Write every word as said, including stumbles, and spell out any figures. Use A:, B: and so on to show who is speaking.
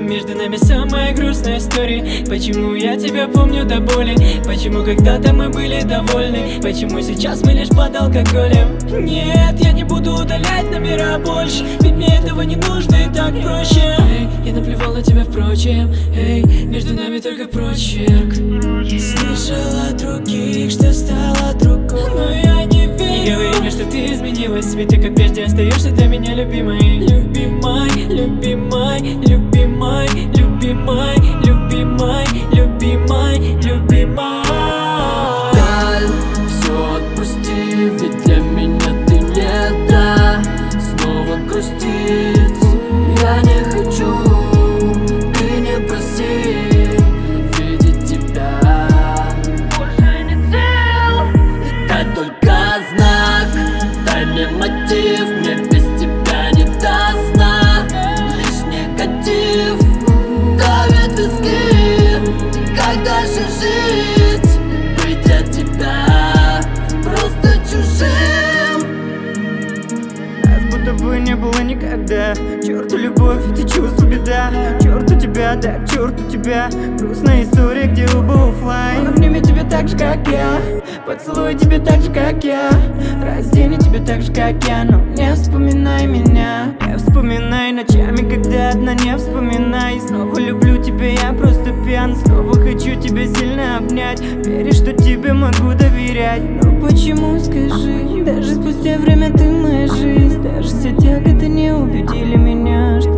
A: Между нами самая грустная история. Почему я тебя помню до боли? Почему когда-то мы были довольны? Почему сейчас мы лишь под алкоголем? Нет, я не буду удалять номера больше, ведь мне этого не нужно и так проще. Эй, я наплевал на тебя впрочем. Эй, между нами только прочерк. Слышала от других, что стала другой, но я не верю. Не говори мне, что ты изменилась, ведь ты как прежде остаешься для меня любимой. Любимой, любимой, любимой, любимой, любимой, любимой, любимой.
B: Даль, все отпусти, ведь для меня ты не та. Снова грустить я не хочу, ты не проси видеть тебя. Больше не цел. Дай только знак, дай мне мотив, мне без тебя не до сна. Лишь негатив давит виски. Как дальше жить, быть для тебя просто чужим?
C: Нас будто бы не было никогда. К черту любовь, эти чувства беда. К черту тебя, да, к черту тебя. Грустная история, где оба оффлайн. Обними тебя так же, как я. Поцелуй тебя так же, как я. Раздени тебя так же, как я. Но не вспоминай меня. Не вспоминай ночами, когда одна, не вспоминай. Снова люблю тебя, я просто пьян. Снова хочу тебя сильно обнять. Веришь, что тебе могу доверять. Но почему, скажи? Даже спустя время ты моя жизнь. Даже все тяготы не убедили меня, что